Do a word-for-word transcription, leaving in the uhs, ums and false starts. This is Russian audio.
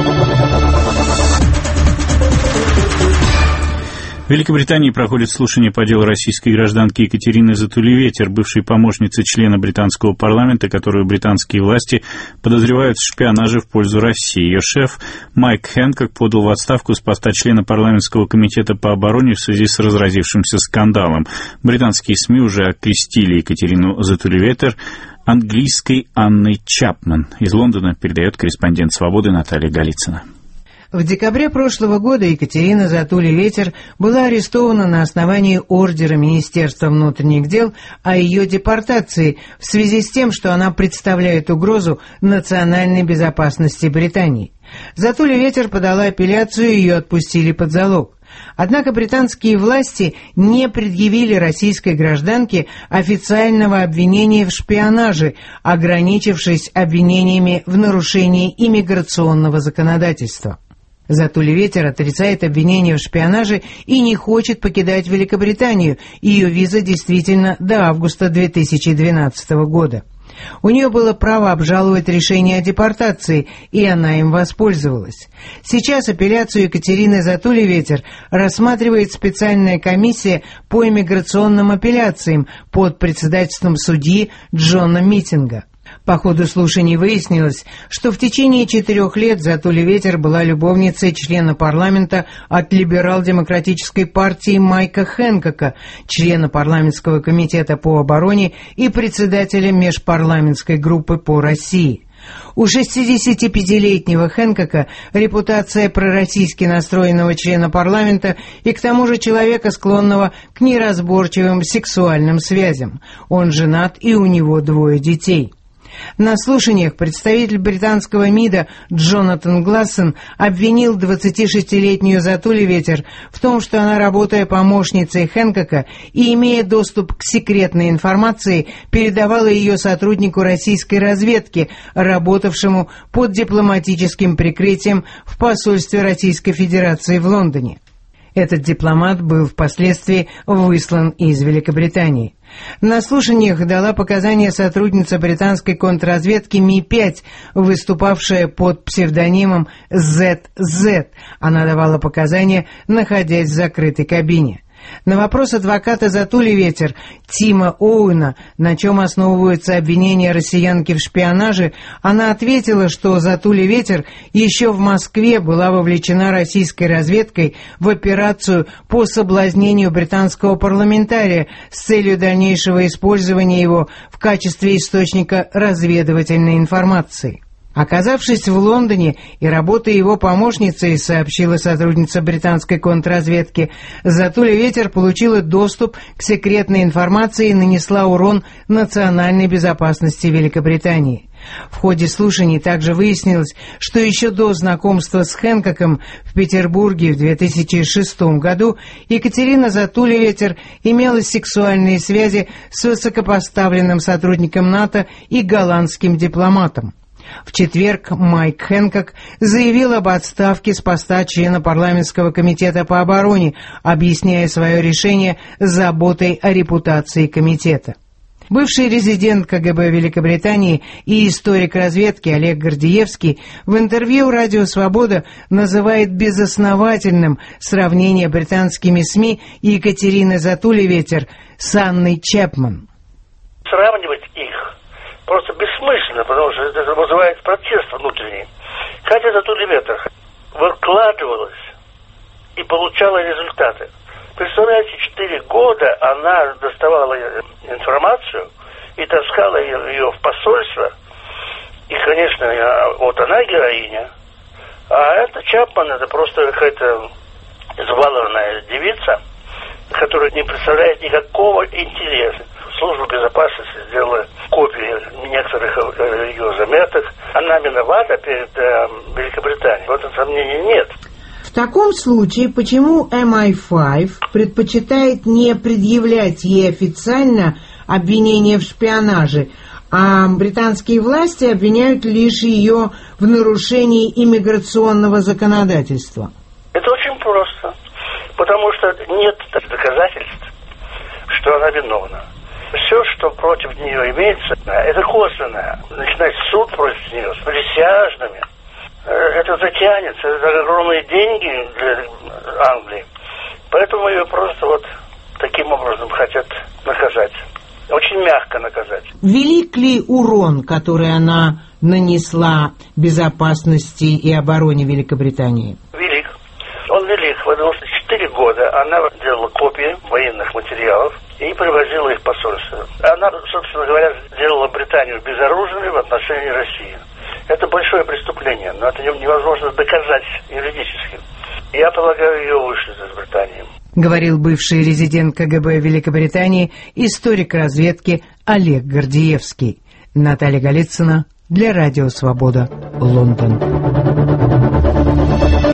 В Великобритании проходит слушание по делу российской гражданки Екатерины Затулеветер, бывшей помощницы члена британского парламента, которую британские власти подозревают в шпионаже в пользу России. Ее шеф Майк Хэнкок подал в отставку с поста члена парламентского комитета по обороне в связи с разразившимся скандалом. Британские СМИ уже окрестили Екатерину Затулеветер английской Анной Чапман. Из Лондона передает корреспондент «Свободы» Наталья Голицына. В декабре прошлого года Екатерина Затулеветер была арестована на основании ордера Министерства внутренних дел о ее депортации в связи с тем, что она представляет угрозу национальной безопасности Британии. Затулеветер подала апелляцию, и ее отпустили под залог. Однако британские власти не предъявили российской гражданке официального обвинения в шпионаже, ограничившись обвинениями в нарушении иммиграционного законодательства. Затулеветер отрицает обвинения в шпионаже и не хочет покидать Великобританию. Ее виза действительно до августа две тысячи двенадцатого года. У нее было право обжаловать решение о депортации, и она им воспользовалась. Сейчас апелляцию Екатерины Затулеветер рассматривает специальная комиссия по иммиграционным апелляциям под председательством судьи Джона Митинга. По ходу слушаний выяснилось, что в течение четырех лет Затулеветер была любовницей члена парламента от либерал-демократической партии Майка Хэнкока, члена парламентского комитета по обороне и председателя межпарламентской группы по России. У шестидесятипятилетнего Хэнкока репутация пророссийски настроенного члена парламента и к тому же человека, склонного к неразборчивым сексуальным связям. Он женат, и у него двое детей. На слушаниях представитель британского МИДа Джонатан Глассен обвинил двадцатишестилетнюю Затулеветер в том, что она, работая помощницей Хэнкока и имея доступ к секретной информации, передавала ее сотруднику российской разведки, работавшему под дипломатическим прикрытием в посольстве Российской Федерации в Лондоне. Этот дипломат был впоследствии выслан из Великобритании. На слушаниях дала показания сотрудница британской контрразведки Ми пять, выступавшая под псевдонимом зет зет. Она давала показания, находясь в закрытой кабине. На вопрос адвоката Затулеветер Тима Оуэна, на чем основываются обвинения россиянки в шпионаже, она ответила, что Затулеветер еще в Москве была вовлечена российской разведкой в операцию по соблазнению британского парламентария с целью дальнейшего использования его в качестве источника разведывательной информации. Оказавшись в Лондоне и работая его помощницей, сообщила сотрудница британской контрразведки, Затулеветер получила доступ к секретной информации и нанесла урон национальной безопасности Великобритании. В ходе слушаний также выяснилось, что еще до знакомства с Хэнкоком в Петербурге в две тысячи шестом году Екатерина Затулеветер имела сексуальные связи с высокопоставленным сотрудником НАТО и голландским дипломатом. В четверг Майк Хэнкок заявил об отставке с поста члена парламентского комитета по обороне, объясняя свое решение заботой о репутации комитета. Бывший резидент ка гэ бэ Великобритании и историк разведки Олег Гордеевский в интервью «Радио Свобода» называет безосновательным сравнение британскими СМИ Екатерины Затулеветер с Анной Чапман. Сравнивать их просто бессмысленно, потому что это вызывает протест внутренний. Катя Затулеветер выкладывалась и получала результаты. Представляете, четыре года она доставала информацию и таскала ее в посольство. И, конечно, вот она героиня. А эта Чапман, это просто какая-то избалованная девица, которая не представляет никакого интереса. Служба безопасности сделала копии некоторых ее заметок. Она виновата перед э, Великобританией. В этом сомнений нет. В таком случае, почему эм ай пять предпочитает не предъявлять ей официально обвинения в шпионаже, а британские власти обвиняют лишь ее в нарушении иммиграционного законодательства? Это очень просто. Потому что нет доказательств, что она виновна. Все, что против нее имеется, это косвенное. Начинать суд против нее с присяжными, это затянет разумеется, это огромные деньги для Англии. Поэтому ее просто вот таким образом хотят наказать. Очень мягко наказать. Велик ли урон, который она нанесла безопасности и обороне Великобритании? Велик. Он велик, потому что четыре года она делала копии военных материалов и привозила их в посольство. Она, собственно говоря, сделала Британию безоружной в отношении России. Это большое преступление, но это невозможно доказать юридически. Я полагаю, ее вышлют из Британии. Говорил бывший резидент КГБ Великобритании, историк разведки Олег Гордеевский. Наталья Голицына для Радио Свобода, Лондон.